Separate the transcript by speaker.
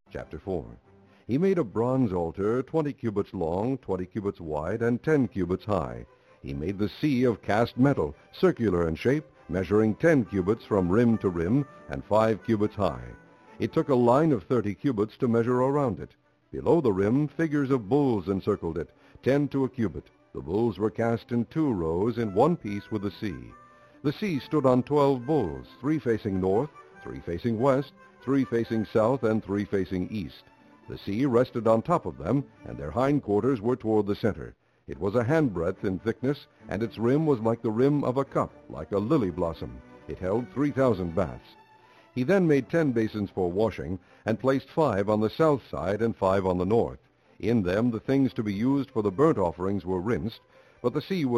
Speaker 1: Chapter 4. He made a bronze altar 20 cubits long, 20 cubits wide, and 10 cubits high. He made the sea of cast metal, circular in shape, measuring 10 cubits from rim to rim, and 5 cubits high. It took a line of 30 cubits to measure around it. Below the rim, figures of bulls encircled it, 10 to a cubit. The bulls were cast in 2 rows in one piece with the sea. The sea stood on 12 bulls, 3 facing north, 3 facing west, 3 facing south, and 3 facing east. The sea rested on top of them, and their hindquarters were toward the center. It was a handbreadth in thickness, and its rim was like the rim of a cup, like a lily blossom. It held 3,000 baths. He then made 10 basins for washing, and placed 5 on the south side and 5 on the north. In them the things to be used for the burnt offerings were rinsed, but the sea was